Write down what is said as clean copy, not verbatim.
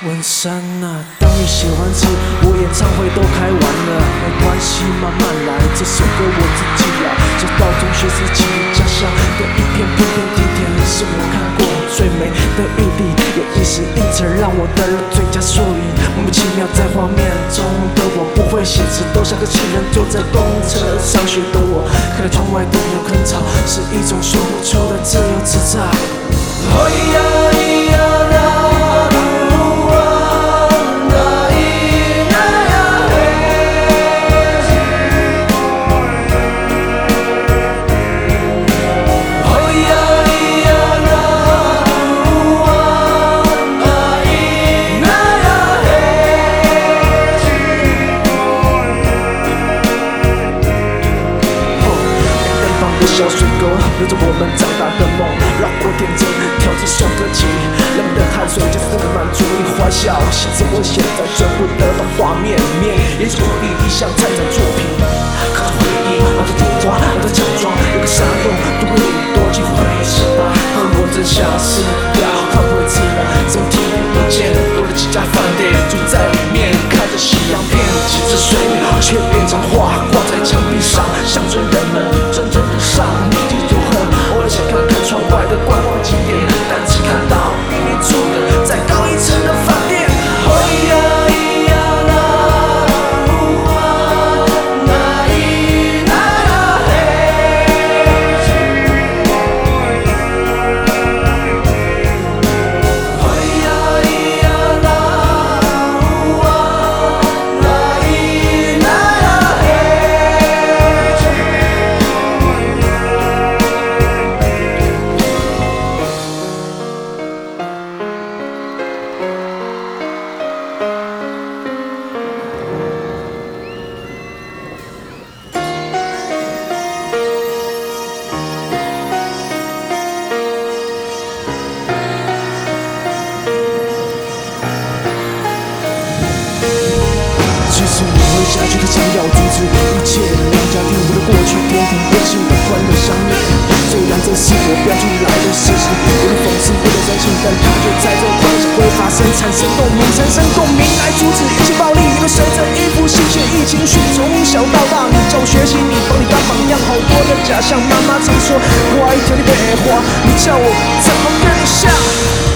文山啊，当你喜欢吃，我演唱会都开完了，没关系，慢慢来。这首歌我自己来，走到中学时期家乡的一片片片地田，是我看过最美的玉帝，有一时一层让我得了最佳缩影。莫名其妙，在画面中的我不会写词，都像个情人坐在公车上学的我，看着窗外的牛坑草，是一种说不出的自由自在。哦咿呀咿呀啦。小水沟留着我们长大的梦，让我天真跳这首歌曲，人们的汗水就是满足你欢笑。其实我现在追不得到画面，也许我一项参展作品，靠着回忆，熬着电话，熬着假装，有个沙漏，度过你多机会是吧？我真想死掉，换回自然，怎么体验不见？多了几家饭店，住在里面，看着夕阳片，几只水鸟却变成画挂在墙壁上，象征人们真正的上帝如何？偶尔想看看窗外的观光景点，但只看到比你住的再高一层的饭店。哦咿呀咿呀啦，呜啊，那咿那呀嘿。哦咿呀咿呀啦，呜啊，那咿那呀嘿。其实我会下去，他想要阻止一切两家店，我的过去天天温馨的欢乐相恋。虽然这是我标出来的事实，我的讽刺，我的真心，但它却在这关系会发生，产生共鸣，产生共鸣来阻止一切暴力。因为随着一副戏谑意情绪，从小到大你叫我学习，你帮你当榜样，好多的假象。妈妈常说，乖，条你别花，你叫我怎么跟你像？